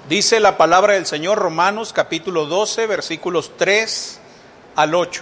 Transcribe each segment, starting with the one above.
Dice la palabra del Señor, Romanos capítulo 12, versículos 3 al 8.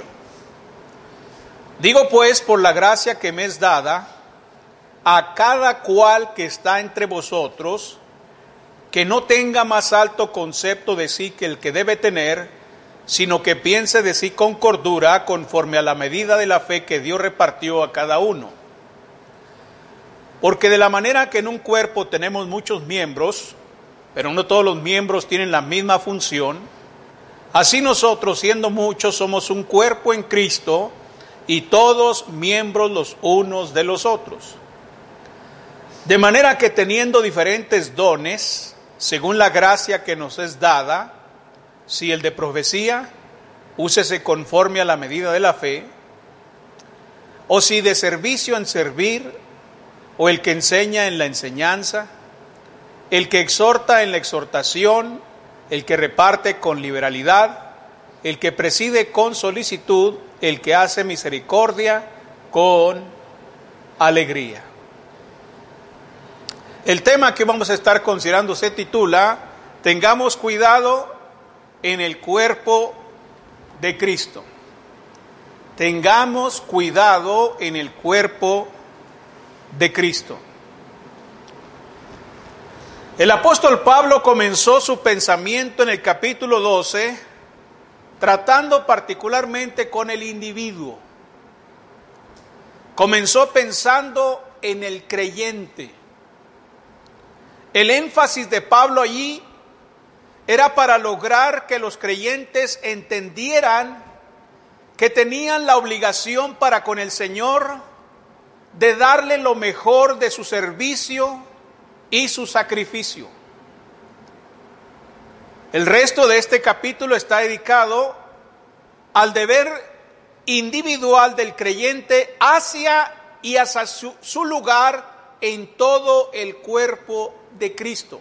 Digo pues, por la gracia que me es dada, a cada cual que está entre vosotros, que no tenga más alto concepto de sí que el que debe tener, sino que piense de sí con cordura, conforme a la medida de la fe que Dios repartió a cada uno. Porque de la manera que en un cuerpo tenemos muchos miembros, pero no todos los miembros tienen la misma función, así nosotros, siendo muchos, somos un cuerpo en Cristo, y todos miembros los unos de los otros. De manera que teniendo diferentes dones, según la gracia que nos es dada, si el de profecía, úsese conforme a la medida de la fe, o si de servicio en servir, o el que enseña en la enseñanza, el que exhorta en la exhortación, el que reparte con liberalidad, el que preside con solicitud, el que hace misericordia con alegría. El tema que vamos a estar considerando se titula: Tengamos cuidado en el cuerpo de Cristo. Tengamos cuidado en el cuerpo de Cristo. El apóstol Pablo comenzó su pensamiento en el capítulo 12, tratando particularmente con el individuo. Comenzó pensando en el creyente. El énfasis de Pablo allí era para lograr que los creyentes entendieran que tenían la obligación para con el Señor de darle lo mejor de su servicio y su sacrificio. El resto de este capítulo está dedicado al deber individual del creyente hacia su lugar en todo el cuerpo de Cristo.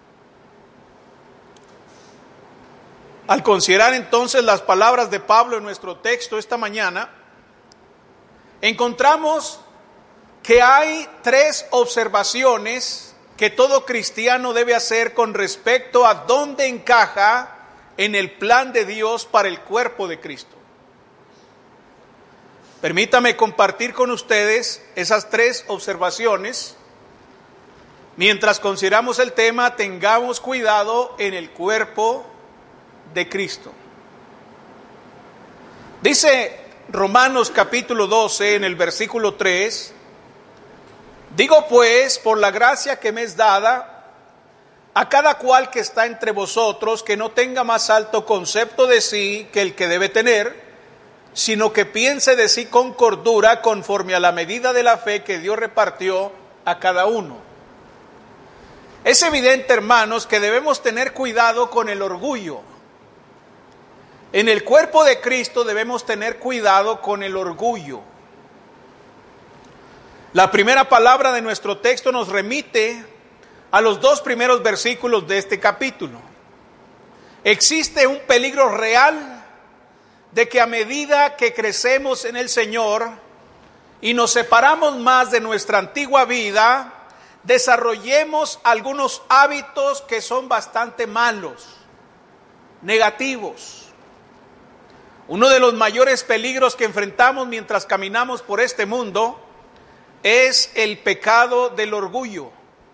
Al considerar entonces las palabras de Pablo en nuestro texto esta mañana, encontramos que hay tres observaciones que todo cristiano debe hacer con respecto a dónde encaja en el plan de Dios para el cuerpo de Cristo. Permítame compartir con ustedes esas tres observaciones mientras consideramos el tema: tengamos cuidado en el cuerpo de Cristo. Dice Romanos capítulo 12 en el versículo 3: Digo pues, por la gracia que me es dada, a cada cual que está entre vosotros, que no tenga más alto concepto de sí que el que debe tener, sino que piense de sí con cordura, conforme a la medida de la fe que Dios repartió a cada uno. Es evidente, hermanos, que debemos tener cuidado con el orgullo. En el cuerpo de Cristo debemos tener cuidado con el orgullo. La primera palabra de nuestro texto nos remite a los dos primeros versículos de este capítulo. Existe un peligro real de que a medida que crecemos en el Señor y nos separamos más de nuestra antigua vida, desarrollemos algunos hábitos que son bastante malos, negativos. Uno de los mayores peligros que enfrentamos mientras caminamos por este mundo es el pecado del orgullo.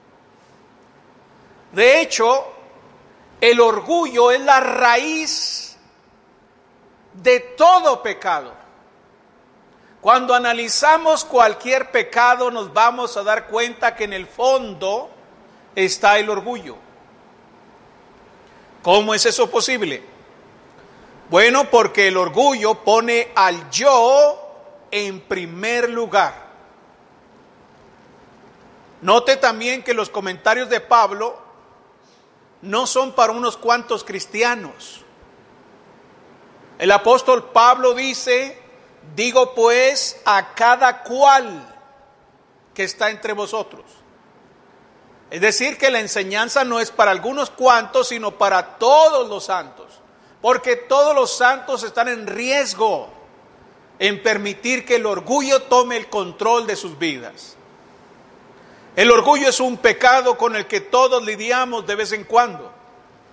De hecho, el orgullo es la raíz de todo pecado. Cuando analizamos cualquier pecado, nos vamos a dar cuenta que en el fondo está el orgullo. ¿Cómo es eso posible? Bueno, porque el orgullo pone al yo en primer lugar. Note también que los comentarios de Pablo no son para unos cuantos cristianos. El apóstol Pablo dice: digo pues a cada cual que está entre vosotros. Es decir, que la enseñanza no es para algunos cuantos, sino para todos los santos. Porque todos los santos están en riesgo en permitir que el orgullo tome el control de sus vidas. El orgullo es un pecado con el que todos lidiamos de vez en cuando.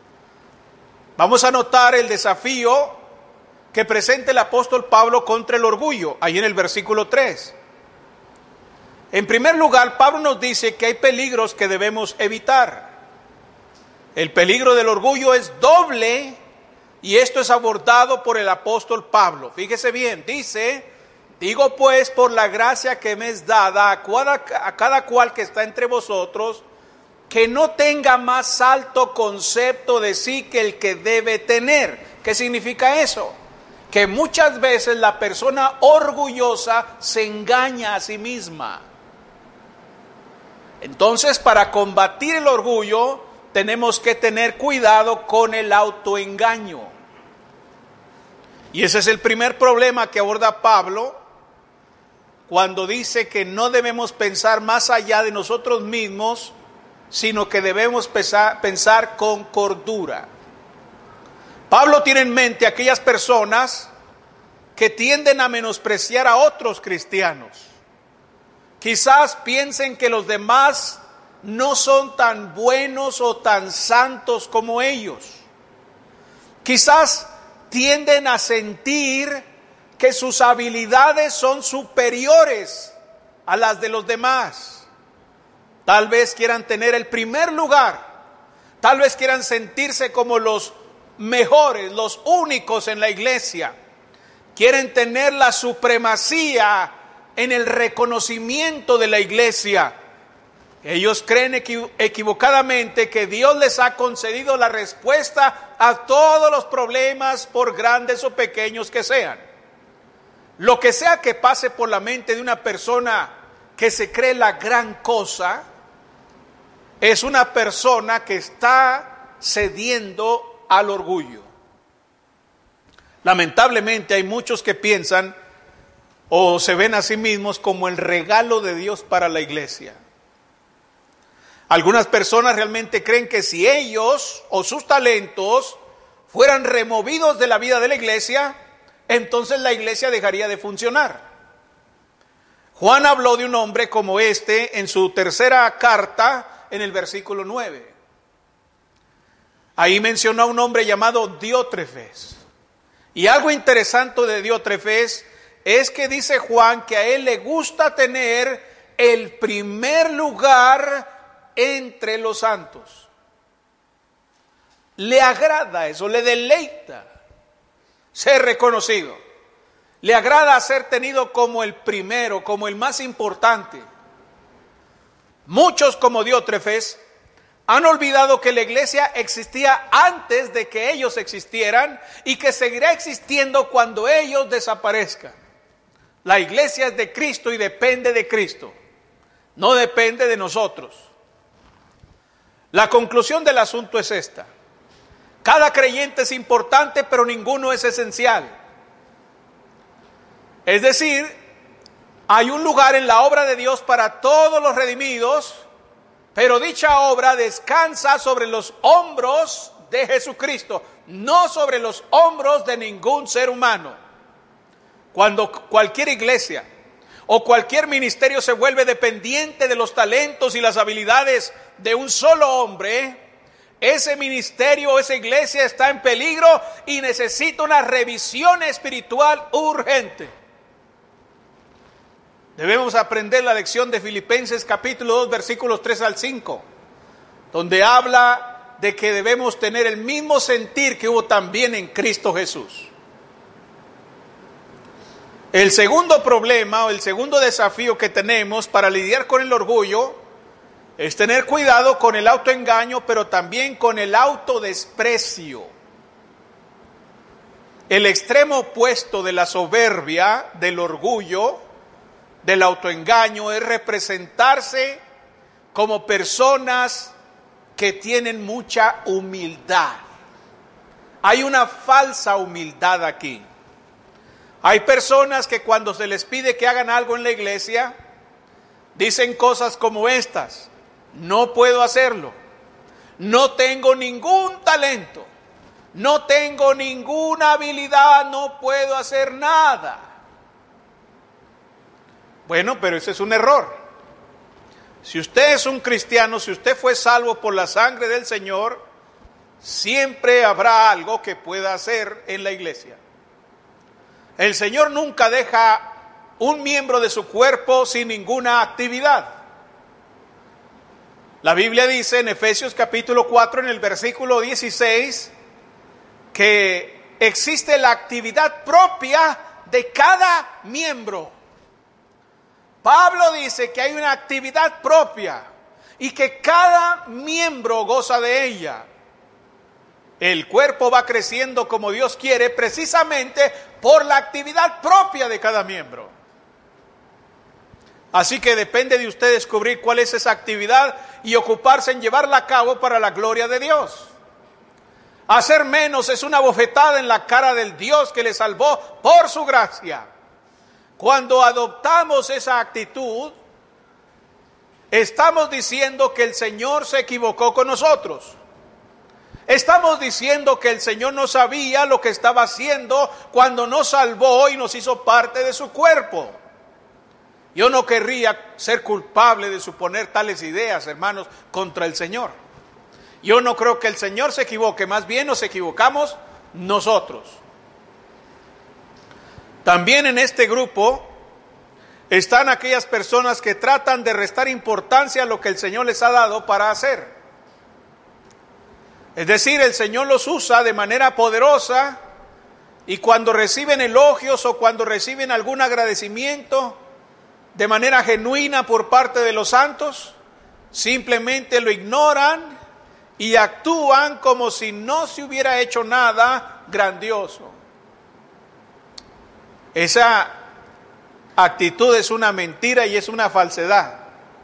Vamos a notar el desafío que presenta el apóstol Pablo contra el orgullo, ahí en el versículo 3. En primer lugar, Pablo nos dice que hay peligros que debemos evitar. El peligro del orgullo es doble y esto es abordado por el apóstol Pablo. Fíjese bien, dice: digo pues por la gracia que me es dada a cada cual que está entre vosotros, que no tenga más alto concepto de sí que el que debe tener. ¿Qué significa eso? Que muchas veces la persona orgullosa se engaña a sí misma. Entonces, para combatir el orgullo, tenemos que tener cuidado con el autoengaño. Y ese es el primer problema que aborda Pablo cuando dice que no debemos pensar más allá de nosotros mismos, sino que debemos pensar con cordura. Pablo tiene en mente a aquellas personas que tienden a menospreciar a otros cristianos. Quizás piensen que los demás no son tan buenos o tan santos como ellos. Quizás tienden a sentir que sus habilidades son superiores a las de los demás. Tal vez quieran tener el primer lugar, tal vez quieran sentirse como los mejores, los únicos en la iglesia. Quieren tener la supremacía en el reconocimiento de la iglesia. Ellos creen equivocadamente que Dios les ha concedido la respuesta a todos los problemas, por grandes o pequeños que sean. Lo que sea que pase por la mente de una persona que se cree la gran cosa, es una persona que está cediendo al orgullo. Lamentablemente hay muchos que piensan o se ven a sí mismos como el regalo de Dios para la iglesia. Algunas personas realmente creen que si ellos o sus talentos fueran removidos de la vida de la iglesia, entonces la iglesia dejaría de funcionar. Juan habló de un hombre como este en su tercera carta, en el versículo 9. Ahí mencionó a un hombre llamado Diótrefes. Y algo interesante de Diótrefes es que dice Juan que a él le gusta tener el primer lugar entre los santos. Le agrada eso, le deleita ser reconocido. Le agrada ser tenido como el primero, como el más importante. Muchos, como Diótrefes, han olvidado que la iglesia existía antes de que ellos existieran y que seguirá existiendo cuando ellos desaparezcan. La iglesia es de Cristo y depende de Cristo, no depende de nosotros. La conclusión del asunto es esta: cada creyente es importante, pero ninguno es esencial. Es decir, hay un lugar en la obra de Dios para todos los redimidos, pero dicha obra descansa sobre los hombros de Jesucristo, no sobre los hombros de ningún ser humano. Cuando cualquier iglesia o cualquier ministerio se vuelve dependiente de los talentos y las habilidades de un solo hombre, ese ministerio o esa iglesia está en peligro y necesita una revisión espiritual urgente. Debemos aprender la lección de Filipenses capítulo 2 versículos 3 al 5, donde habla de que debemos tener el mismo sentir que hubo también en Cristo Jesús. El segundo problema o el segundo desafío que tenemos para lidiar con el orgullo es tener cuidado con el autoengaño, pero también con el autodesprecio. El extremo opuesto de la soberbia, del orgullo, del autoengaño, es representarse como personas que tienen mucha humildad. Hay una falsa humildad aquí. Hay personas que cuando se les pide que hagan algo en la iglesia, dicen cosas como estas: no puedo hacerlo, no tengo ningún talento, no tengo ninguna habilidad, no puedo hacer nada. Bueno, pero ese es un error. Si usted es un cristiano, si usted fue salvo por la sangre del Señor, siempre habrá algo que pueda hacer en la iglesia. El Señor nunca deja un miembro de su cuerpo sin ninguna actividad. La Biblia dice en Efesios capítulo 4, en el versículo 16, que existe la actividad propia de cada miembro. Pablo dice que hay una actividad propia y que cada miembro goza de ella. El cuerpo va creciendo como Dios quiere, precisamente por la actividad propia de cada miembro. Así que depende de usted descubrir cuál es esa actividad y ocuparse en llevarla a cabo para la gloria de Dios. Hacer menos es una bofetada en la cara del Dios que le salvó por su gracia. Cuando adoptamos esa actitud, estamos diciendo que el Señor se equivocó con nosotros. Estamos diciendo que el Señor no sabía lo que estaba haciendo cuando nos salvó y nos hizo parte de su cuerpo. Yo no querría ser culpable de suponer tales ideas, hermanos, contra el Señor. Yo no creo que el Señor se equivoque, más bien nos equivocamos nosotros. También en este grupo están aquellas personas que tratan de restar importancia a lo que el Señor les ha dado para hacer. Es decir, el Señor los usa de manera poderosa y cuando reciben elogios o cuando reciben algún agradecimiento de manera genuina por parte de los santos, simplemente lo ignoran y actúan como si no se hubiera hecho nada grandioso. Esa actitud es una mentira y es una falsedad.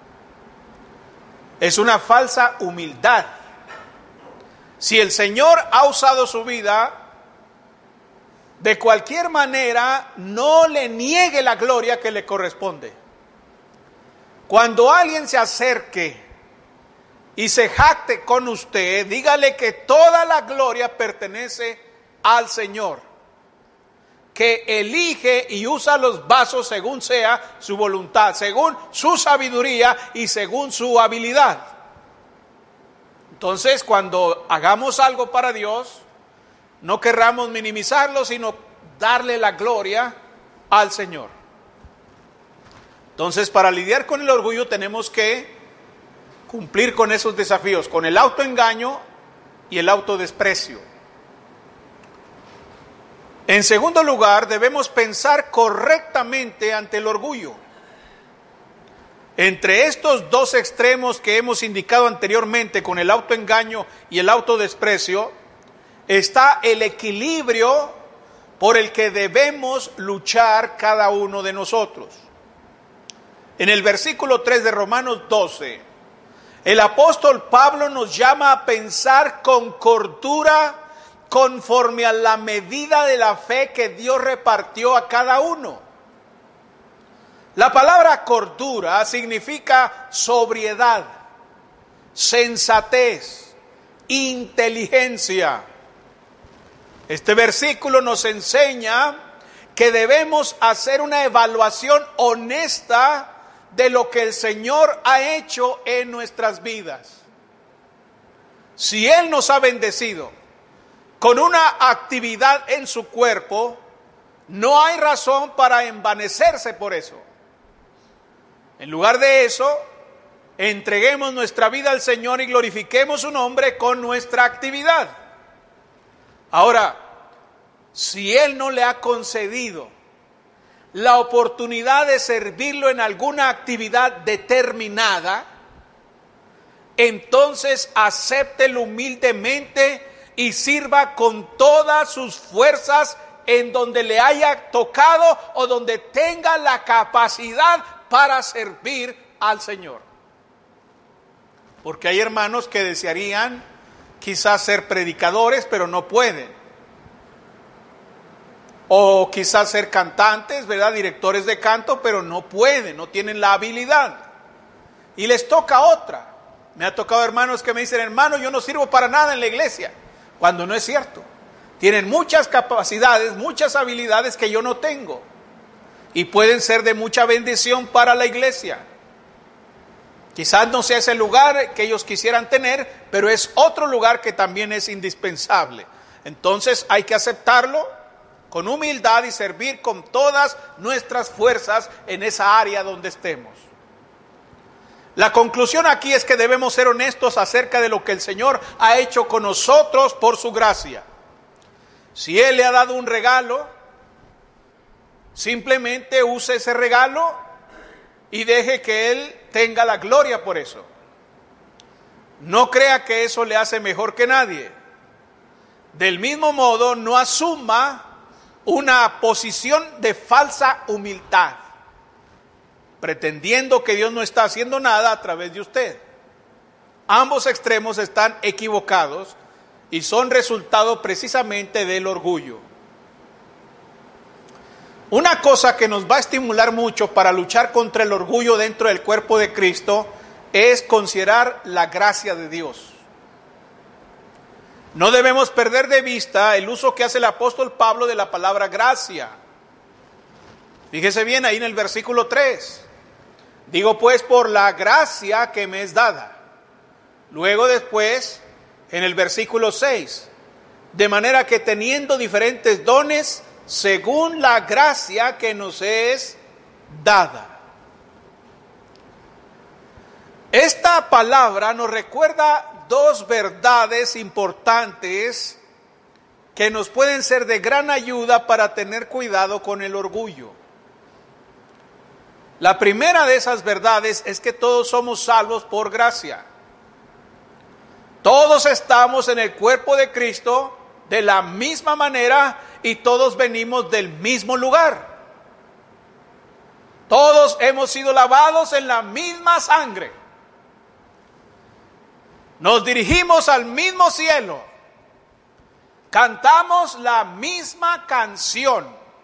Es una falsa humildad. Si el Señor ha usado su vida, de cualquier manera, no le niegue la gloria que le corresponde. Cuando alguien se acerque y se jacte con usted, dígale que toda la gloria pertenece al Señor, que elige y usa los vasos según sea su voluntad, según su sabiduría y según su habilidad. Entonces, cuando hagamos algo para Dios, no querramos minimizarlo, sino darle la gloria al Señor. Entonces, para lidiar con el orgullo tenemos que cumplir con esos desafíos, con el autoengaño y el autodesprecio. En segundo lugar, debemos pensar correctamente ante el orgullo. Entre estos dos extremos que hemos indicado anteriormente, con el autoengaño y el autodesprecio, está el equilibrio por el que debemos luchar cada uno de nosotros. En el versículo 3 de Romanos 12, el apóstol Pablo nos llama a pensar con cordura conforme a la medida de la fe que Dios repartió a cada uno. La palabra cordura significa sobriedad, sensatez, inteligencia. Este versículo nos enseña que debemos hacer una evaluación honesta de lo que el Señor ha hecho en nuestras vidas. Si Él nos ha bendecido con una actividad en su cuerpo, no hay razón para envanecerse por eso. En lugar de eso, entreguemos nuestra vida al Señor y glorifiquemos su nombre con nuestra actividad. Ahora, si Él no le ha concedido la oportunidad de servirlo en alguna actividad determinada, entonces acéptelo humildemente y sirva con todas sus fuerzas en donde le haya tocado o donde tenga la capacidad para servir al Señor. Porque hay hermanos que desearían quizás ser predicadores, pero no pueden. O quizás ser cantantes, ¿verdad? Directores de canto, pero no pueden, no tienen la habilidad. Y les toca otra. Me ha tocado hermanos que me dicen, hermano, yo no sirvo para nada en la iglesia, cuando no es cierto. Tienen muchas capacidades, muchas habilidades que yo no tengo. Y pueden ser de mucha bendición para la iglesia. Quizás no sea ese lugar que ellos quisieran tener, pero es otro lugar que también es indispensable. Entonces hay que aceptarlo con humildad y servir con todas nuestras fuerzas en esa área donde estemos. La conclusión aquí es que debemos ser honestos acerca de lo que el Señor ha hecho con nosotros por su gracia. Si Él le ha dado un regalo, simplemente use ese regalo y deje que Él tenga la gloria por eso. No crea que eso le hace mejor que nadie. Del mismo modo, no asuma una posición de falsa humildad, pretendiendo que Dios no está haciendo nada a través de usted. Ambos extremos están equivocados y son resultado precisamente del orgullo. Una cosa que nos va a estimular mucho para luchar contra el orgullo dentro del cuerpo de Cristo es considerar la gracia de Dios. No debemos perder de vista el uso que hace el apóstol Pablo de la palabra gracia. Fíjese bien ahí en el versículo 3. Digo pues por la gracia que me es dada. Luego después en el versículo 6. De manera que teniendo diferentes dones según la gracia que nos es dada. Esta palabra nos recuerda dos verdades importantes que nos pueden ser de gran ayuda para tener cuidado con el orgullo. La primera de esas verdades es que todos somos salvos por gracia. Todos estamos en el cuerpo de Cristo de la misma manera y todos venimos del mismo lugar. Todos hemos sido lavados en la misma sangre. Nos dirigimos al mismo cielo. Cantamos la misma canción.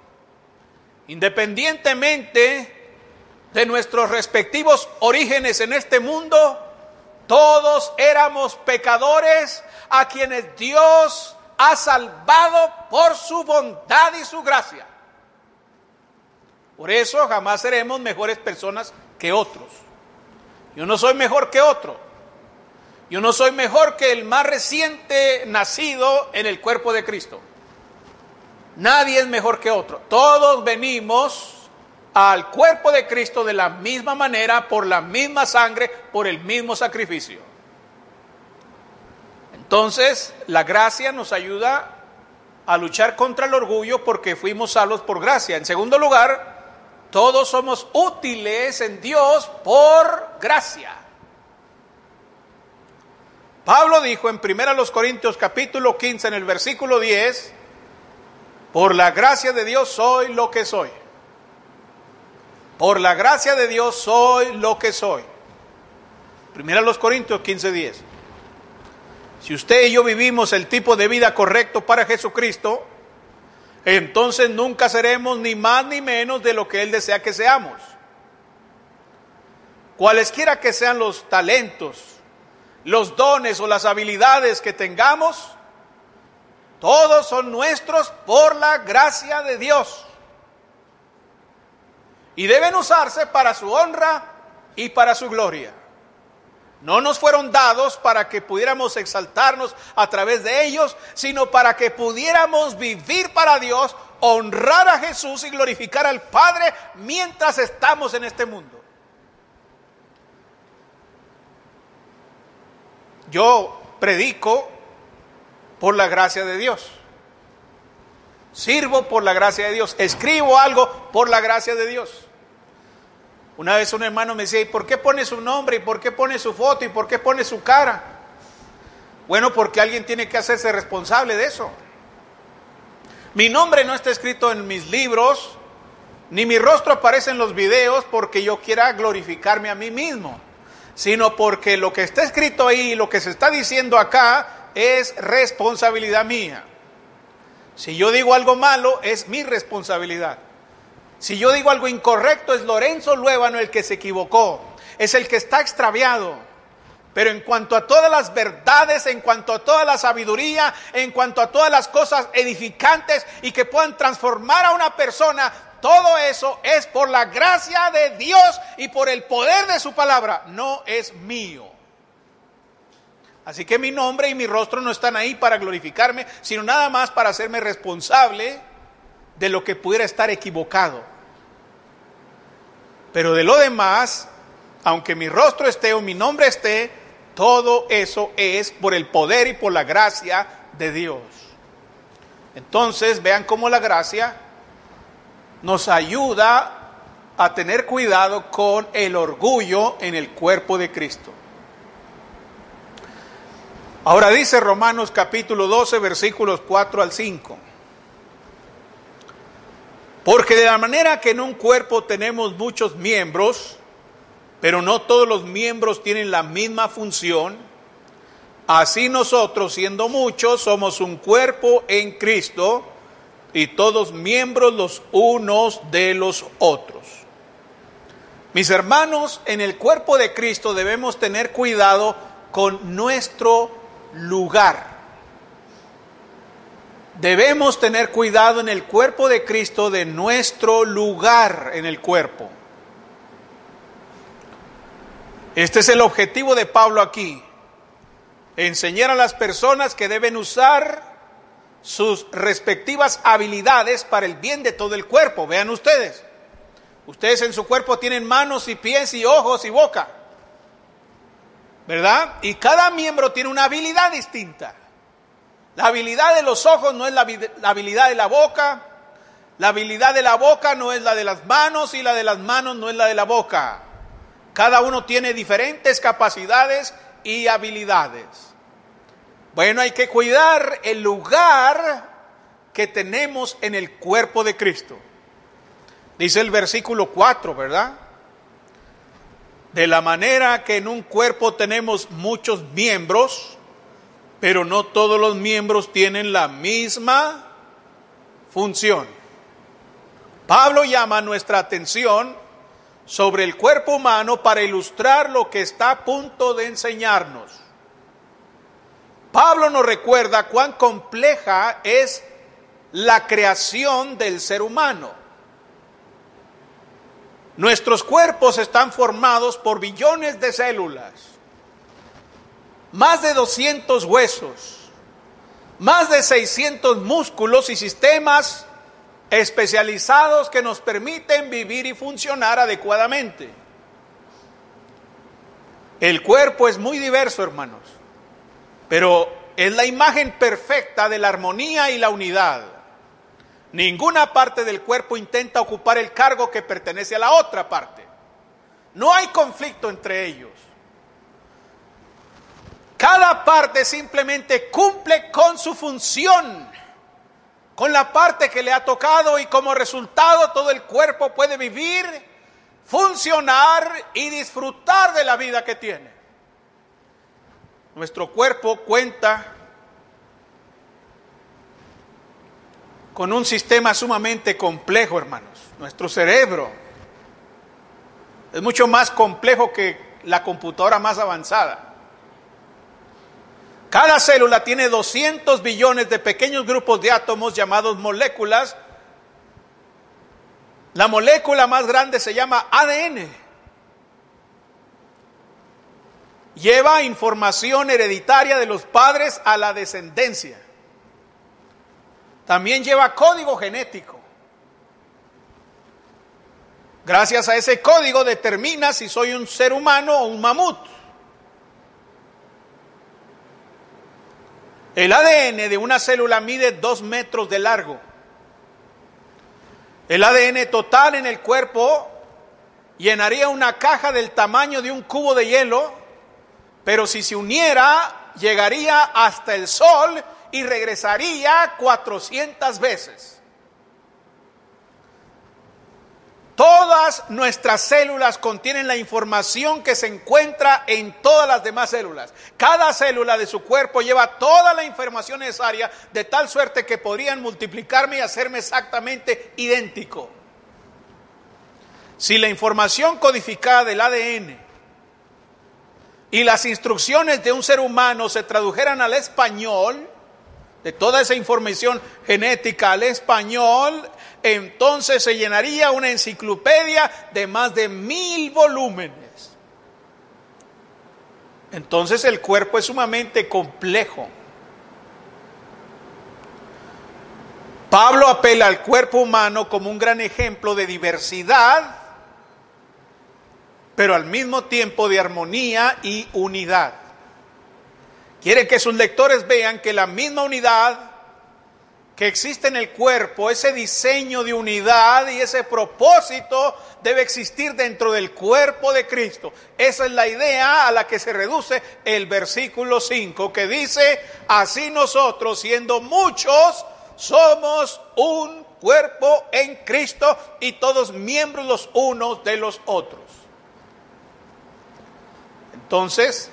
Independientemente de nuestros respectivos orígenes en este mundo, todos éramos pecadores a quienes Dios ha salvado por su bondad y su gracia. Por eso jamás seremos mejores personas que otros. Yo no soy mejor que otro. Yo no soy mejor que el más reciente nacido en el cuerpo de Cristo. Nadie es mejor que otro. Todos venimos al cuerpo de Cristo de la misma manera, por la misma sangre, por el mismo sacrificio. Entonces, la gracia nos ayuda a luchar contra el orgullo porque fuimos salvos por gracia. En segundo lugar, todos somos útiles en Dios por gracia. Pablo dijo en 1 Corintios capítulo 15 en el versículo 10, por la gracia de Dios soy lo que soy. Por la gracia de Dios soy lo que soy. 1 Corintios 15, 10. Si usted y yo vivimos el tipo de vida correcto para Jesucristo, entonces nunca seremos ni más ni menos de lo que Él desea que seamos. Cualesquiera que sean los talentos, los dones o las habilidades que tengamos, todos son nuestros por la gracia de Dios. Y deben usarse para su honra y para su gloria. No nos fueron dados para que pudiéramos exaltarnos a través de ellos, sino para que pudiéramos vivir para Dios, honrar a Jesús y glorificar al Padre mientras estamos en este mundo. Yo predico por la gracia de Dios. Sirvo por la gracia de Dios. Escribo algo por la gracia de Dios. Una vez un hermano me decía, ¿y por qué pone su nombre? ¿Y por qué pone su foto? ¿Y por qué pone su cara? Bueno, porque alguien tiene que hacerse responsable de eso. Mi nombre no está escrito en mis libros, ni mi rostro aparece en los videos porque yo quiera glorificarme a mí mismo, sino porque lo que está escrito ahí, lo que se está diciendo acá, es responsabilidad mía. Si yo digo algo malo, es mi responsabilidad. Si yo digo algo incorrecto, es Lorenzo Luébano el que se equivocó, es el que está extraviado. Pero en cuanto a todas las verdades, en cuanto a toda la sabiduría, en cuanto a todas las cosas edificantes y que puedan transformar a una persona, todo eso es por la gracia de Dios y por el poder de su palabra, no es mío. Así que mi nombre y mi rostro no están ahí para glorificarme, sino nada más para hacerme responsable de lo que pudiera estar equivocado. Pero de lo demás, aunque mi rostro esté o mi nombre esté, todo eso es por el poder y por la gracia de Dios. Entonces, vean cómo la gracia nos ayuda a tener cuidado con el orgullo en el cuerpo de Cristo. Ahora dice Romanos capítulo 12, versículos 4 al 5. Porque de la manera que en un cuerpo tenemos muchos miembros, pero no todos los miembros tienen la misma función, así nosotros, siendo muchos, somos un cuerpo en Cristo y todos miembros los unos de los otros. Mis hermanos, en el cuerpo de Cristo debemos tener cuidado con nuestro lugar. Debemos tener cuidado en el cuerpo de Cristo de nuestro lugar en el cuerpo. Este es el objetivo de Pablo aquí. Enseñar a las personas que deben usar sus respectivas habilidades para el bien de todo el cuerpo. Vean ustedes. Ustedes en su cuerpo tienen manos y pies y ojos y boca, ¿verdad? Y cada miembro tiene una habilidad distinta. La habilidad de los ojos no es la habilidad de la boca. La habilidad de la boca no es la de las manos y la de las manos no es la de la boca. Cada uno tiene diferentes capacidades y habilidades. Bueno, hay que cuidar el lugar que tenemos en el cuerpo de Cristo. Dice el versículo 4, ¿verdad? De la manera que en un cuerpo tenemos muchos miembros, pero no todos los miembros tienen la misma función. Pablo llama nuestra atención sobre el cuerpo humano para ilustrar lo que está a punto de enseñarnos. Pablo nos recuerda cuán compleja es la creación del ser humano. Nuestros cuerpos están formados por billones de células, más de 200 huesos, más de 600 músculos y sistemas especializados que nos permiten vivir y funcionar adecuadamente. El cuerpo es muy diverso, hermanos, pero es la imagen perfecta de la armonía y la unidad. Ninguna parte del cuerpo intenta ocupar el cargo que pertenece a la otra parte. No hay conflicto entre ellos. Cada parte simplemente cumple con su función, con la parte que le ha tocado, y como resultado todo el cuerpo puede vivir, funcionar y disfrutar de la vida que tiene. Nuestro cuerpo cuenta con un sistema sumamente complejo, hermanos. Nuestro cerebro es mucho más complejo que la computadora más avanzada. Cada célula tiene 200 billones de pequeños grupos de átomos llamados moléculas. La molécula más grande se llama ADN. Lleva información hereditaria de los padres a la descendencia. También lleva código genético. Gracias a ese código determina si soy un ser humano o un mamut. El ADN de una célula mide 2 metros de largo. El ADN total en el cuerpo llenaría una caja del tamaño de un cubo de hielo, pero si se uniera, llegaría hasta el sol y regresaría 400 veces. Todas nuestras células contienen la información que se encuentra en todas las demás células. Cada célula de su cuerpo lleva toda la información necesaria, de tal suerte que podrían multiplicarme y hacerme exactamente idéntico. Si la información codificada del ADN y las instrucciones de un ser humano se tradujeran al español, de toda esa información genética al español, entonces se llenaría una enciclopedia de más de 1000 volúmenes. Entonces el cuerpo es sumamente complejo. Pablo apela al cuerpo humano como un gran ejemplo de diversidad, pero al mismo tiempo de armonía y unidad. Quiere que sus lectores vean que la misma unidad que existe en el cuerpo, ese diseño de unidad y ese propósito debe existir dentro del cuerpo de Cristo. Esa es la idea a la que se reduce el versículo 5, que dice: así nosotros, siendo muchos, somos un cuerpo en Cristo y todos miembros los unos de los otros. Entonces,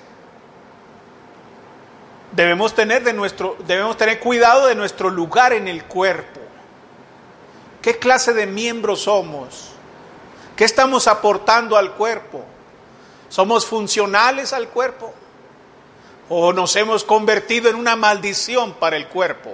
debemos tener cuidado de nuestro lugar en el cuerpo. ¿Qué clase de miembros somos? ¿Qué estamos aportando al cuerpo? ¿Somos funcionales al cuerpo? ¿O nos hemos convertido en una maldición para el cuerpo?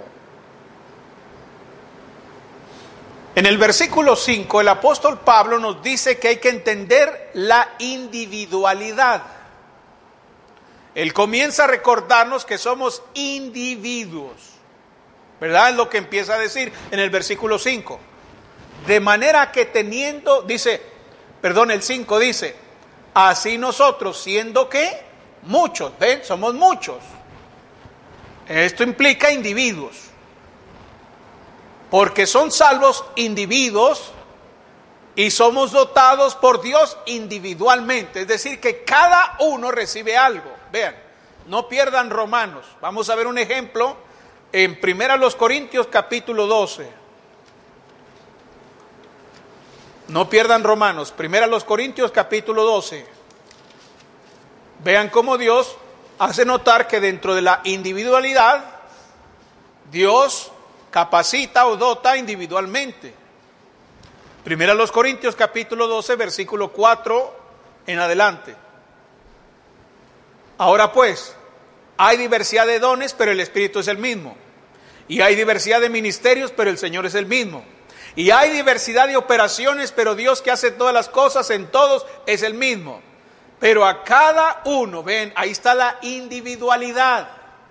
En el versículo 5, el apóstol Pablo nos dice que hay que entender la individualidad. Él comienza a recordarnos que somos individuos, ¿verdad? Es lo que empieza a decir en el versículo 5. De manera que el 5 dice, así nosotros, siendo que muchos, ¿ven? Somos muchos. Esto implica individuos, porque son salvos individuos y somos dotados por Dios individualmente, es decir, que cada uno recibe algo. Vean, no pierdan Romanos. Vamos a ver un ejemplo en 1 Corintios capítulo 12. No pierdan Romanos, 1 Corintios capítulo 12. Vean cómo Dios hace notar que dentro de la individualidad, Dios capacita o dota individualmente. 1 Corintios capítulo 12, versículo 4 en adelante. Ahora pues, hay diversidad de dones, pero el Espíritu es el mismo. Y hay diversidad de ministerios, pero el Señor es el mismo. Y hay diversidad de operaciones, pero Dios, que hace todas las cosas en todos, es el mismo. Pero a cada uno, ven, ahí está la individualidad.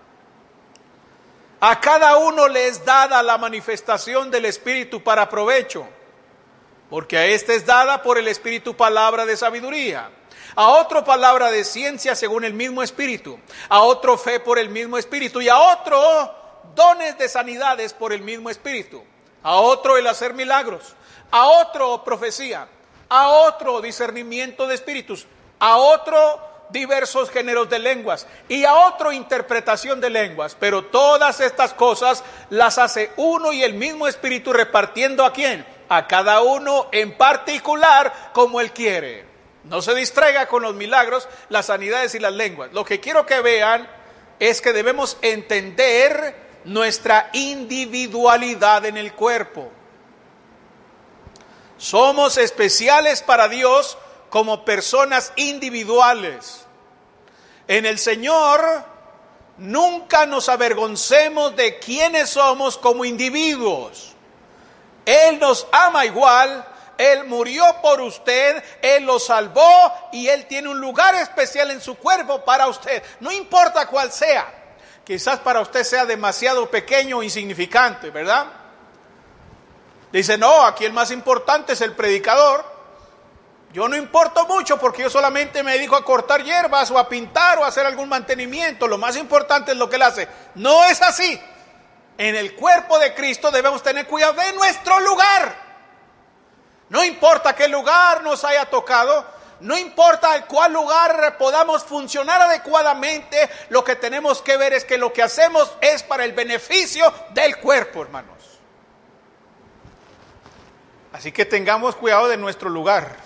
A cada uno le es dada la manifestación del Espíritu para provecho, porque a este es dada por el Espíritu palabra de sabiduría, a otro palabra de ciencia según el mismo Espíritu, a otro fe por el mismo Espíritu, y a otro dones de sanidades por el mismo Espíritu, a otro el hacer milagros, a otro profecía, a otro discernimiento de espíritus, a otro diversos géneros de lenguas y a otro interpretación de lenguas. Pero todas estas cosas las hace uno y el mismo Espíritu, repartiendo ¿a quién? A cada uno en particular como Él quiere. No se distraiga con los milagros, las sanidades y las lenguas. Lo que quiero que vean es que debemos entender nuestra individualidad en el cuerpo. Somos especiales para Dios como personas individuales. En el Señor nunca nos avergoncemos de quiénes somos como individuos. Él nos ama igual. Él murió por usted, Él lo salvó y Él tiene un lugar especial en su cuerpo para usted. No importa cuál sea. Quizás para usted sea demasiado pequeño o insignificante, ¿verdad? Dice, no, aquí el más importante es el predicador. Yo no importo mucho porque yo solamente me dedico a cortar hierbas o a pintar o a hacer algún mantenimiento. Lo más importante es lo que Él hace. No es así. En el cuerpo de Cristo debemos tener cuidado de nuestro lugar. No importa qué lugar nos haya tocado, no importa en cuál lugar podamos funcionar adecuadamente, lo que tenemos que ver es que lo que hacemos es para el beneficio del cuerpo, hermanos. Así que tengamos cuidado de nuestro lugar.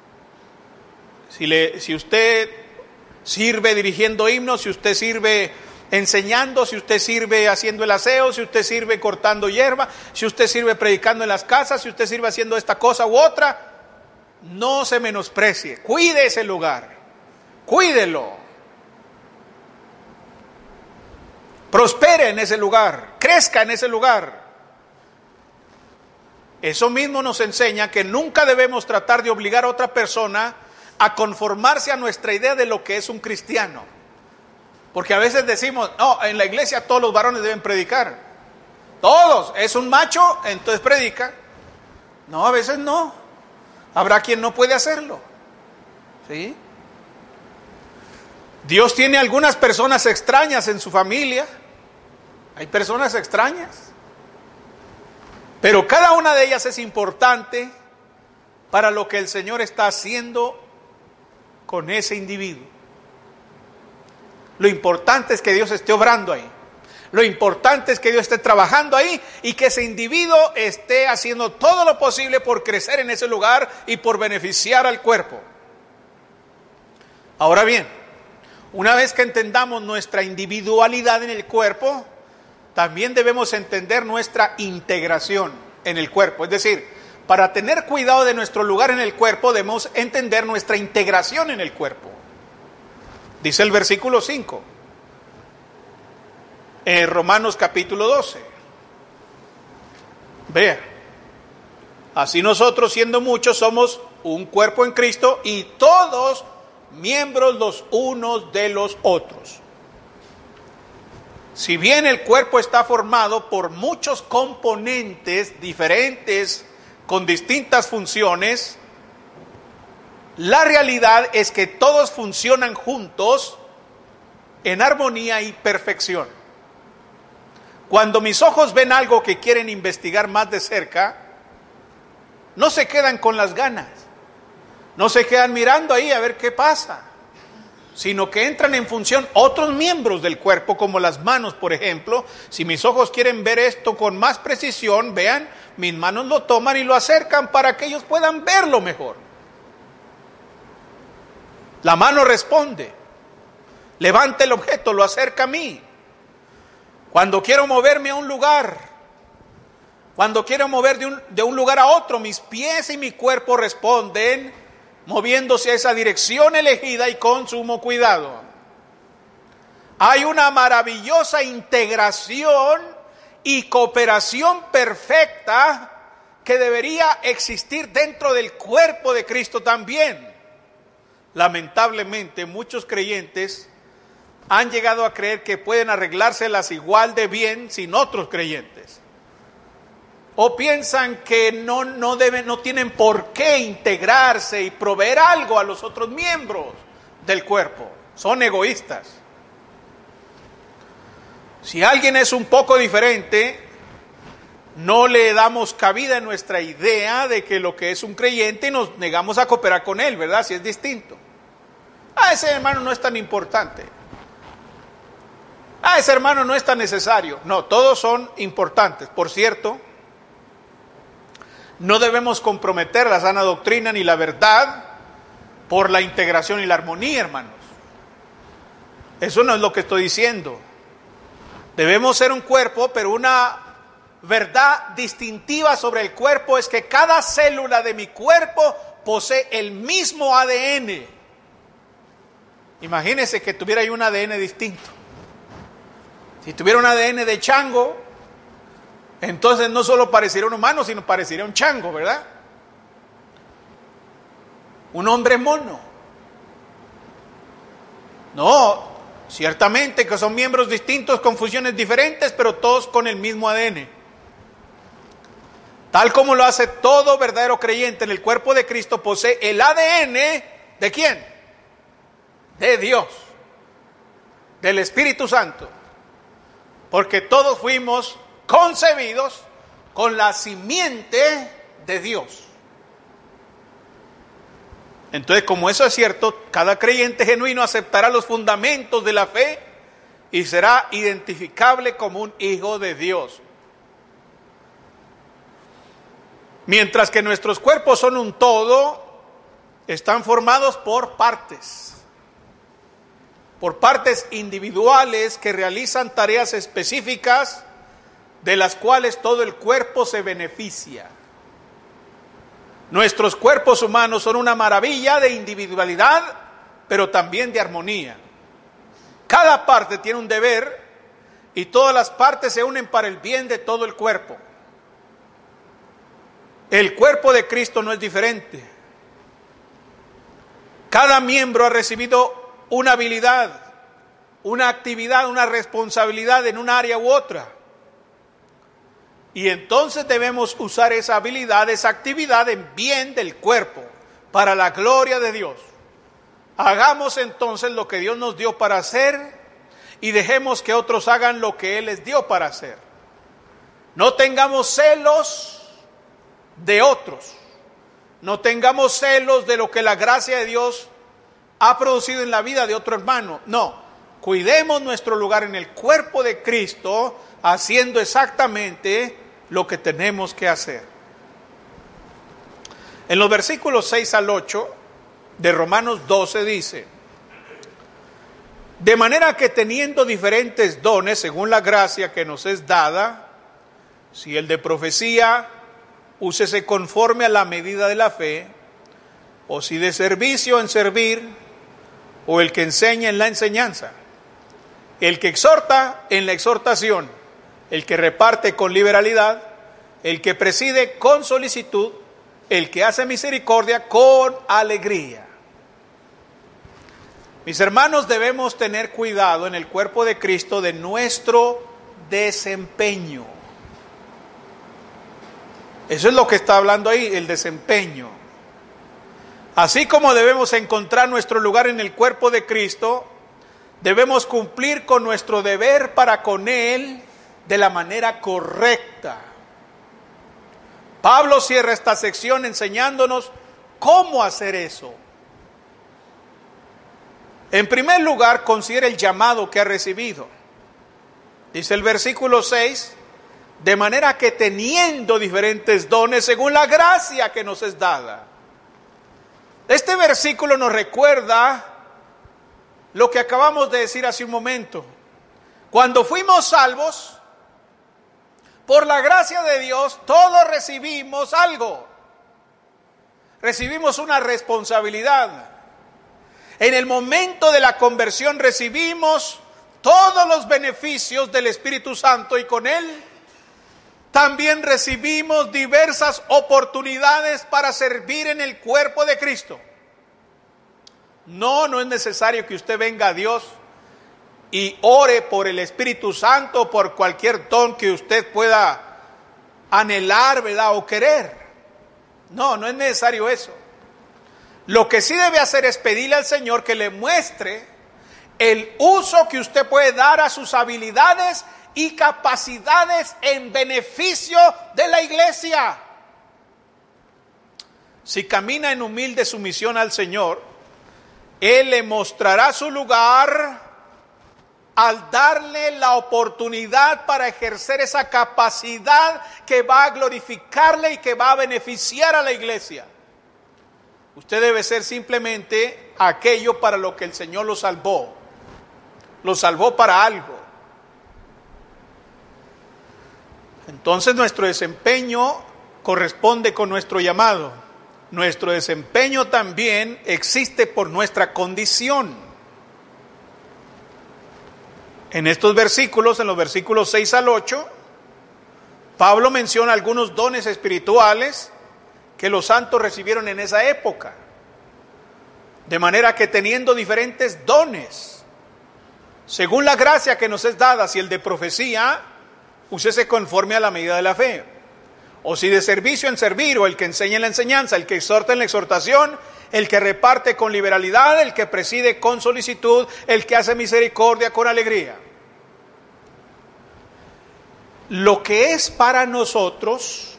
Si usted sirve dirigiendo himnos, si usted sirve enseñando, si usted sirve haciendo el aseo, si usted sirve cortando hierba, si usted sirve predicando en las casas, si usted sirve haciendo esta cosa u otra, no se menosprecie, cuide ese lugar, cuídelo. prospere en ese lugar, crezca en ese lugar. Eso mismo nos enseña que nunca debemos tratar de obligar a otra persona a conformarse a nuestra idea de lo que es un cristiano. Porque a veces decimos, no, en la iglesia todos los varones deben predicar. Todos, es un macho, entonces predica. No, a veces no. Habrá quien no puede hacerlo. ¿Sí? Dios tiene algunas personas extrañas en su familia. Hay personas extrañas. Pero cada una de ellas es importante para lo que el Señor está haciendo con ese individuo. Lo importante es que Dios esté obrando ahí. Lo importante es que Dios esté trabajando ahí y que ese individuo esté haciendo todo lo posible por crecer en ese lugar y por beneficiar al cuerpo. Ahora bien, una vez que entendamos nuestra individualidad en el cuerpo, también debemos entender nuestra integración en el cuerpo. Es decir, para tener cuidado de nuestro lugar en el cuerpo, debemos entender nuestra integración en el cuerpo. Dice el versículo 5, en Romanos capítulo 12. Vea, así nosotros siendo muchos somos un cuerpo en Cristo y todos miembros los unos de los otros. Si bien el cuerpo está formado por muchos componentes diferentes con distintas funciones, la realidad es que todos funcionan juntos en armonía y perfección. Cuando mis ojos ven algo que quieren investigar más de cerca, no se quedan con las ganas, no se quedan mirando ahí a ver qué pasa, sino que entran en función otros miembros del cuerpo, como las manos, por ejemplo. Si mis ojos quieren ver esto con más precisión, vean, mis manos lo toman y lo acercan para que ellos puedan verlo mejor. La mano responde, levanta el objeto, lo acerca a mí. Cuando quiero moverme a un lugar, cuando quiero mover de un lugar a otro, mis pies y mi cuerpo responden, moviéndose a esa dirección elegida y con sumo cuidado. Hay una maravillosa integración y cooperación perfecta que debería existir dentro del cuerpo de Cristo también. Lamentablemente, muchos creyentes han llegado a creer que pueden arreglárselas igual de bien sin otros creyentes. O piensan que no tienen por qué integrarse y proveer algo a los otros miembros del cuerpo. Son egoístas. Si alguien es un poco diferente, no le damos cabida en nuestra idea de que lo que es un creyente y nos negamos a cooperar con él, ¿verdad? Si es distinto. Ese hermano no es tan importante. Ese hermano no es tan necesario. No, todos son importantes. Por cierto, no debemos comprometer la sana doctrina ni la verdad por la integración y la armonía, hermanos. Eso no es lo que estoy diciendo. Debemos ser un cuerpo, pero una verdad distintiva sobre el cuerpo es que cada célula de mi cuerpo posee el mismo ADN. Imagínese que tuviera yo un ADN distinto. Si tuviera un ADN de chango, entonces no solo parecería un humano, sino parecería un chango, ¿verdad? Un hombre mono. No, ciertamente que son miembros distintos con funciones diferentes, pero todos con el mismo ADN. Tal como lo hace todo verdadero creyente en el cuerpo de Cristo, posee el ADN ¿de quién? De Dios, del Espíritu Santo. Porque todos fuimos concebidos con la simiente de Dios. Entonces, como eso es cierto, cada creyente genuino aceptará los fundamentos de la fe y será identificable como un hijo de Dios. Mientras que nuestros cuerpos son un todo, están formados por partes individuales que realizan tareas específicas de las cuales todo el cuerpo se beneficia. Nuestros cuerpos humanos son una maravilla de individualidad, pero también de armonía. Cada parte tiene un deber y todas las partes se unen para el bien de todo el cuerpo. El cuerpo de Cristo no es diferente. Cada miembro ha recibido una habilidad, una actividad, una responsabilidad en un área u otra. Y entonces debemos usar esa habilidad, esa actividad en bien del cuerpo, para la gloria de Dios. Hagamos entonces lo que Dios nos dio para hacer y dejemos que otros hagan lo que Él les dio para hacer. No tengamos celos de otros. No tengamos celos de lo que la gracia de Dios ha producido en la vida de otro hermano. No, cuidemos nuestro lugar en el cuerpo de Cristo, haciendo exactamente lo que tenemos que hacer. En los versículos 6 al 8 de Romanos 12 dice: de manera que teniendo diferentes dones según la gracia que nos es dada, si el de profecía, úsese conforme a la medida de la fe, o si de servicio, en servir, o el que enseña, en la enseñanza, el que exhorta, en la exhortación, el que reparte con liberalidad, el que preside con solicitud, el que hace misericordia con alegría. Mis hermanos, debemos tener cuidado en el cuerpo de Cristo de nuestro desempeño. Eso es lo que está hablando ahí, el desempeño. Así como debemos encontrar nuestro lugar en el cuerpo de Cristo, debemos cumplir con nuestro deber para con Él de la manera correcta. Pablo cierra esta sección enseñándonos cómo hacer eso. En primer lugar, considere el llamado que ha recibido. Dice el versículo 6, de manera que teniendo diferentes dones según la gracia que nos es dada. Este versículo nos recuerda lo que acabamos de decir hace un momento. Cuando fuimos salvos, por la gracia de Dios, todos recibimos algo. Recibimos una responsabilidad. En el momento de la conversión recibimos todos los beneficios del Espíritu Santo y con Él también recibimos diversas oportunidades para servir en el cuerpo de Cristo. No es necesario que usted venga a Dios y ore por el Espíritu Santo, por cualquier don que usted pueda anhelar, ¿verdad? O querer. No es necesario eso. Lo que sí debe hacer es pedirle al Señor que le muestre el uso que usted puede dar a sus habilidades y capacidades en beneficio de la iglesia. Si camina en humilde sumisión al Señor, Él le mostrará su lugar al darle la oportunidad para ejercer esa capacidad que va a glorificarle y que va a beneficiar a la iglesia. Usted debe ser simplemente aquello para lo que el Señor lo salvó. Lo salvó para algo. Entonces nuestro desempeño corresponde con nuestro llamado. Nuestro desempeño también existe por nuestra condición. En estos versículos, en los versículos 6 al 8, Pablo menciona algunos dones espirituales que los santos recibieron en esa época. De manera que teniendo diferentes dones, según la gracia que nos es dada, si el de profecía, úsese conforme a la medida de la fe. O si de servicio, en servir, o el que enseña en la enseñanza, el que exhorta en la exhortación, el que reparte con liberalidad, el que preside con solicitud, el que hace misericordia con alegría. Lo que es para nosotros,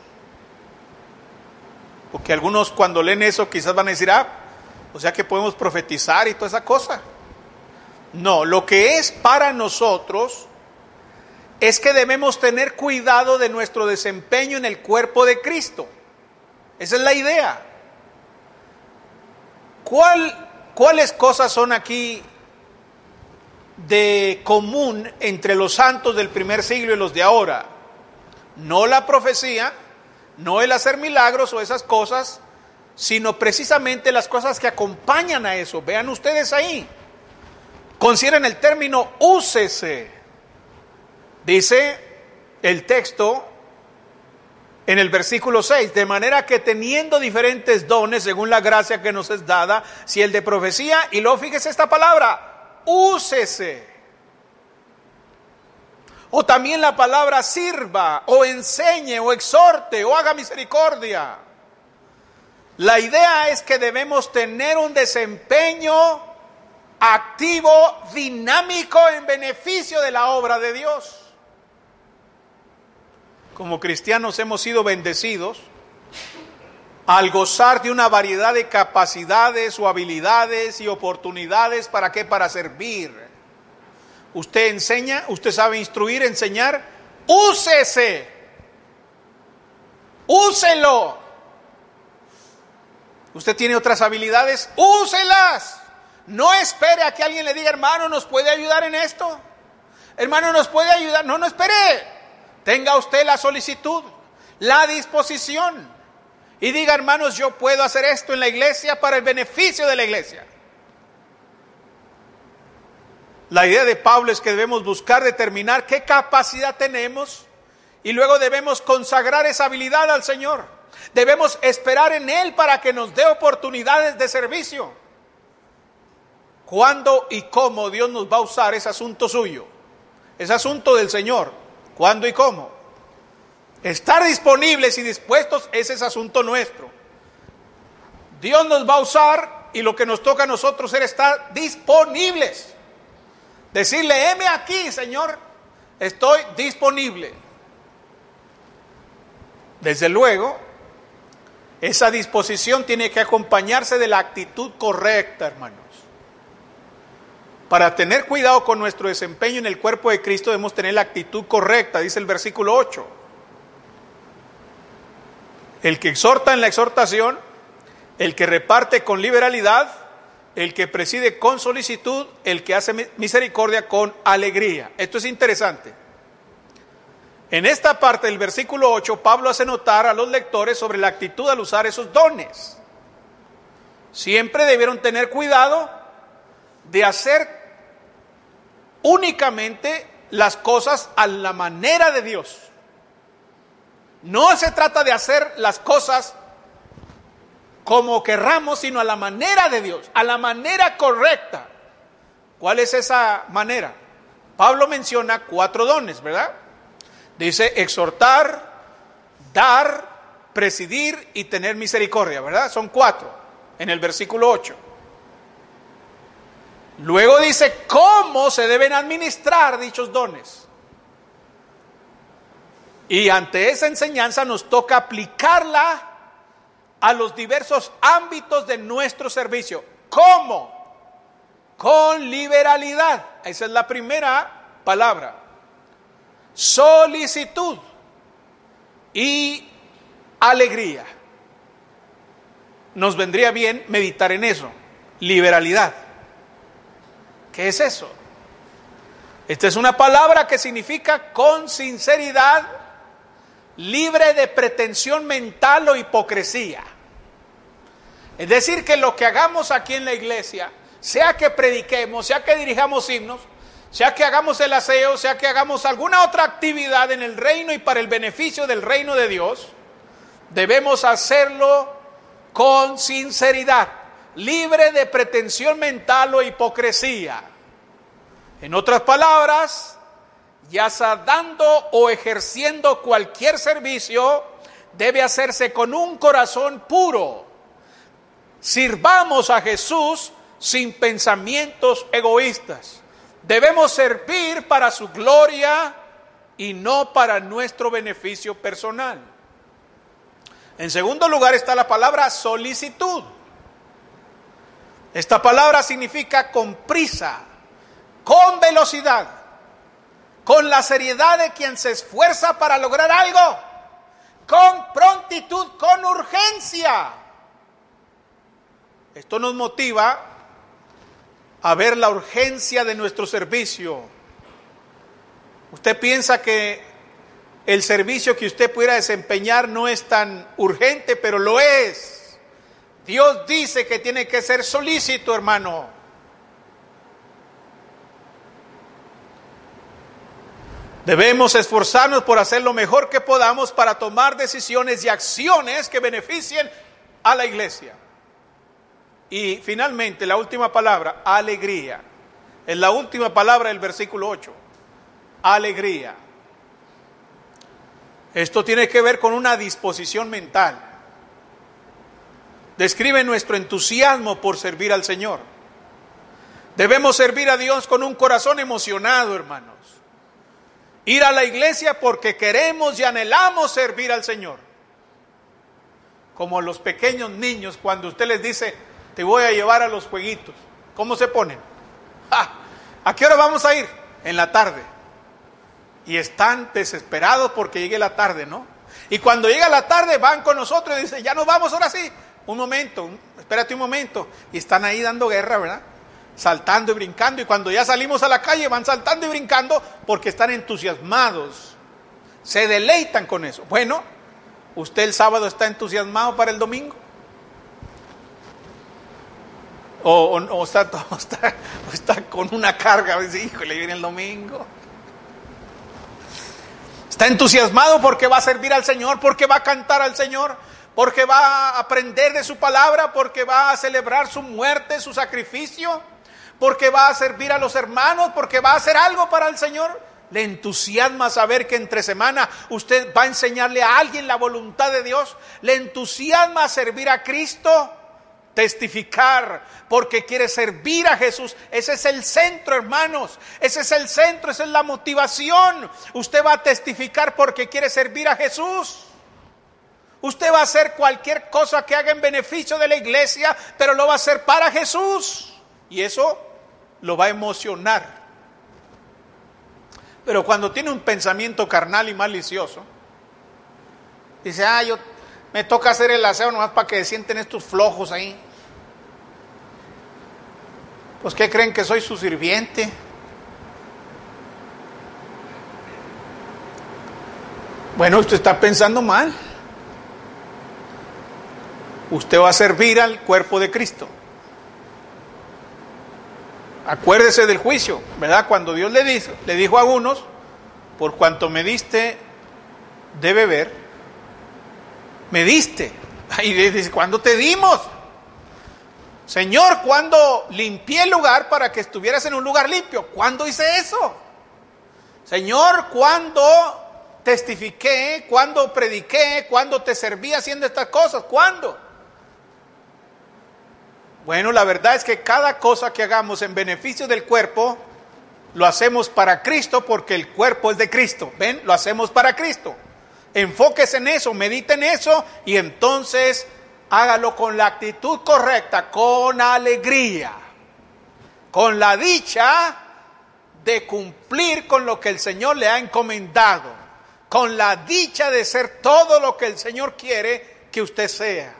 porque algunos cuando leen eso quizás van a decir, o sea que podemos profetizar y toda esa cosa. No, lo que es para nosotros es que debemos tener cuidado de nuestro desempeño en el cuerpo de Cristo. Esa es la idea. ¿Cuáles cosas son aquí de común entre los santos del primer siglo y los de ahora? No la profecía, no el hacer milagros o esas cosas, sino precisamente las cosas que acompañan a eso. Vean ustedes ahí. Consideren el término úsese. Dice el texto en el versículo 6, de manera que teniendo diferentes dones según la gracia que nos es dada, si el de profecía, y luego fíjese esta palabra, úsese. O también la palabra sirva, o enseñe, o exhorte, o haga misericordia. La idea es que debemos tener un desempeño activo, dinámico, en beneficio de la obra de Dios. Como cristianos hemos sido bendecidos al gozar de una variedad de capacidades o habilidades y oportunidades. ¿Para qué? Para servir. Usted enseña, usted sabe instruir, enseñar, úsese, úselo. Usted tiene otras habilidades, úselas. No espere a que alguien le diga, hermano, ¿nos puede ayudar en esto? Hermano, ¿nos puede ayudar? No espere. Tenga usted la solicitud, la disposición y diga, hermanos, yo puedo hacer esto en la iglesia para el beneficio de la iglesia. La idea de Pablo es que debemos buscar determinar qué capacidad tenemos y luego debemos consagrar esa habilidad al Señor. Debemos esperar en Él para que nos dé oportunidades de servicio. ¿Cuándo y cómo Dios nos va a usar es asunto suyo? Es asunto del Señor. ¿Cuándo y cómo? Estar disponibles y dispuestos, ese es asunto nuestro. Dios nos va a usar y lo que nos toca a nosotros es estar disponibles. Decirle, heme aquí, Señor, estoy disponible. Desde luego, esa disposición tiene que acompañarse de la actitud correcta, hermanos. Para tener cuidado con nuestro desempeño en el cuerpo de Cristo debemos tener la actitud correcta, dice el versículo 8. El que exhorta en la exhortación, el que reparte con liberalidad, el que preside con solicitud, el que hace misericordia con alegría. Esto es interesante. En esta parte del versículo 8, Pablo hace notar a los lectores sobre la actitud al usar esos dones. Siempre debieron tener cuidado de hacer únicamente las cosas a la manera de Dios. No se trata de hacer las cosas como querramos, sino a la manera de Dios, a la manera correcta. ¿Cuál es esa manera? Pablo menciona 4 dones, ¿verdad? Dice exhortar, dar, presidir y tener misericordia, ¿verdad? Son 4 en el versículo 8. Luego dice cómo se deben administrar dichos dones. Y ante esa enseñanza nos toca aplicarla a los diversos ámbitos de nuestro servicio. ¿Cómo? Con liberalidad. Esa es la primera palabra. Solicitud y alegría. Nos vendría bien meditar en eso. Liberalidad. ¿Qué es eso? Esta es una palabra que significa con sinceridad, libre de pretensión mental o hipocresía. Es decir, que lo que hagamos aquí en la iglesia, sea que prediquemos, sea que dirijamos himnos, sea que hagamos el aseo, sea que hagamos alguna otra actividad en el reino y para el beneficio del reino de Dios, debemos hacerlo con sinceridad, libre de pretensión mental o hipocresía. En otras palabras, ya sea dando o ejerciendo cualquier servicio, debe hacerse con un corazón puro. Sirvamos a Jesús sin pensamientos egoístas. Debemos servir para su gloria y no para nuestro beneficio personal. En segundo lugar está la palabra solicitud. Esta palabra significa con prisa, con velocidad, con la seriedad de quien se esfuerza para lograr algo, con prontitud, con urgencia. Esto nos motiva a ver la urgencia de nuestro servicio. Usted piensa que el servicio que usted pudiera desempeñar no es tan urgente, pero lo es. Dios dice que tiene que ser solícito, hermano. Debemos esforzarnos por hacer lo mejor que podamos para tomar decisiones y acciones que beneficien a la iglesia. Y finalmente, la última palabra, alegría. Es la última palabra del versículo 8. Alegría. Esto tiene que ver con una disposición mental. Describe nuestro entusiasmo por servir al Señor. Debemos servir a Dios con un corazón emocionado, hermanos. Ir a la iglesia porque queremos y anhelamos servir al Señor. Como los pequeños niños, cuando usted les dice, te voy a llevar a los jueguitos. ¿Cómo se ponen? ¿A qué hora vamos a ir? En la tarde. Y están desesperados porque llegue la tarde, ¿no? Y cuando llega la tarde van con nosotros y dicen, ya nos vamos ahora sí. Un momento, espérate un momento. Y están ahí dando guerra, ¿verdad? Saltando y brincando, y cuando ya salimos a la calle van saltando y brincando porque están entusiasmados, se deleitan con eso. Bueno, ¿usted el sábado está entusiasmado para el domingo? ¿O está con una carga? Dice, híjole, viene el domingo. ¿Está entusiasmado porque va a servir al Señor, porque va a cantar al Señor, porque va a aprender de su palabra, porque va a celebrar su muerte, su sacrificio, porque va a servir a los hermanos, porque va a hacer algo para el Señor? ¿Le entusiasma saber que entre semana usted va a enseñarle a alguien la voluntad de Dios? ¿Le entusiasma servir a Cristo? Testificar porque quiere servir a Jesús. Ese es el centro, hermanos. Ese es el centro, esa es la motivación. Usted va a testificar porque quiere servir a Jesús. Usted va a hacer cualquier cosa que haga en beneficio de la iglesia, pero lo va a hacer para Jesús. Y eso lo va a emocionar. Pero cuando tiene un pensamiento carnal y malicioso, dice, yo me toca hacer el aseo nomás para que se sienten estos flojos ahí. Pues ¿qué creen, que soy su sirviente? Bueno, usted está pensando mal. Usted va a servir al cuerpo de Cristo. Acuérdese del juicio, ¿verdad? Cuando Dios le dijo a unos, por cuanto me diste de beber, me diste. Y dice, ¿cuándo te dimos? Señor, ¿cuándo limpié el lugar para que estuvieras en un lugar limpio? ¿Cuándo hice eso? Señor, ¿cuándo testifiqué? ¿Cuándo prediqué? ¿Cuándo te serví haciendo estas cosas? ¿Cuándo? Bueno, la verdad es que cada cosa que hagamos en beneficio del cuerpo, lo hacemos para Cristo, porque el cuerpo es de Cristo. ¿Ven? Lo hacemos para Cristo. Enfóquese en eso, medite en eso, y entonces hágalo con la actitud correcta, con alegría, con la dicha de cumplir con lo que el Señor le ha encomendado, con la dicha de ser todo lo que el Señor quiere que usted sea.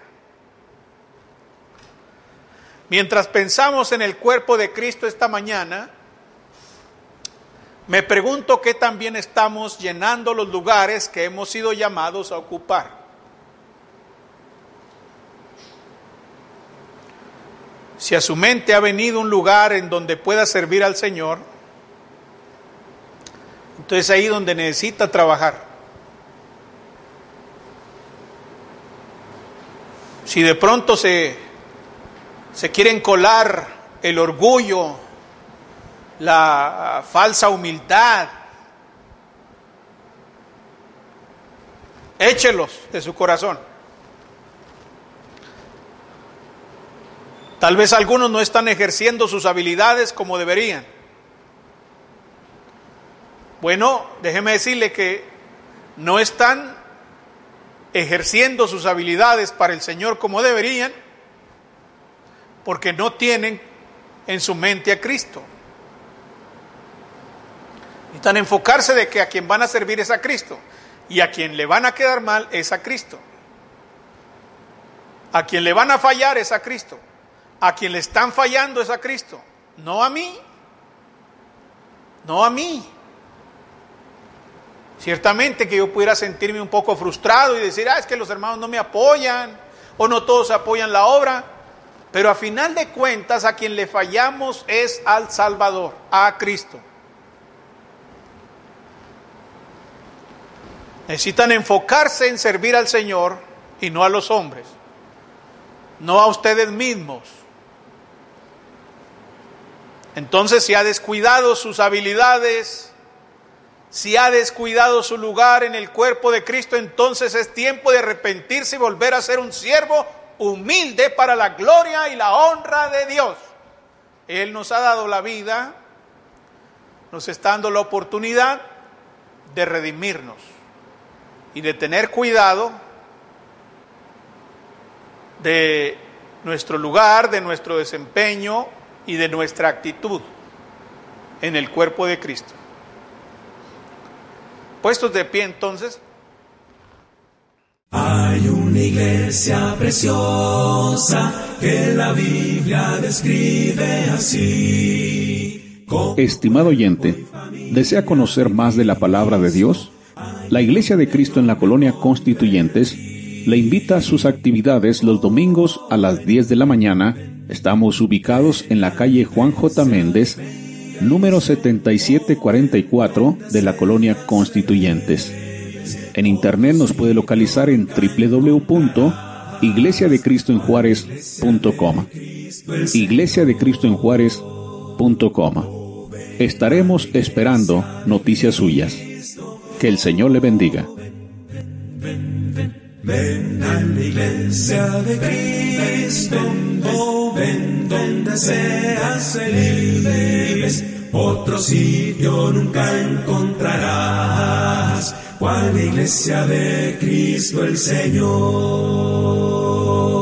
Mientras pensamos en el cuerpo de Cristo esta mañana, me pregunto qué también estamos llenando los lugares que hemos sido llamados a ocupar. Si a su mente ha venido un lugar en donde pueda servir al Señor, entonces ahí donde necesita trabajar. Si de pronto se quieren colar el orgullo, la falsa humildad, échelos de su corazón. Tal vez algunos no están ejerciendo sus habilidades como deberían. Bueno, déjeme decirle que no están ejerciendo sus habilidades para el Señor como deberían, porque no tienen en su mente a Cristo. Necesitan enfocarse de que a quien van a servir es a Cristo, y a quien le van a quedar mal es a Cristo. A quien le van a fallar es a Cristo. A quien le están fallando es a Cristo. No a mí. No a mí. Ciertamente que yo pudiera sentirme un poco frustrado y decir, es que los hermanos no me apoyan, o no todos apoyan la obra. Pero a final de cuentas, a quien le fallamos es al Salvador, a Cristo. Necesitan enfocarse en servir al Señor y no a los hombres, no a ustedes mismos. Entonces, si ha descuidado sus habilidades, si ha descuidado su lugar en el cuerpo de Cristo, entonces es tiempo de arrepentirse y volver a ser un siervo humilde para la gloria y la honra de Dios. Él nos ha dado la vida, nos está dando la oportunidad de redimirnos y de tener cuidado de nuestro lugar, de nuestro desempeño y de nuestra actitud en el cuerpo de Cristo. Puestos de pie entonces. Hay una iglesia preciosa que la Biblia describe así. Estimado oyente, ¿desea conocer más de la palabra de Dios? La Iglesia de Cristo en la Colonia Constituyentes le invita a sus actividades los domingos a las 10 de la mañana. Estamos ubicados en la calle Juan J. Méndez, número 7744 de la Colonia Constituyentes. En internet nos puede localizar en www.iglesiadecristoenjuarez.com. iglesiadecristoenjuarez.com. Estaremos esperando noticias suyas. Que el Señor le bendiga. Ven a la iglesia de Cristo, ven donde seas feliz. Otro sitio nunca encontrarás, cual la iglesia de Cristo el Señor.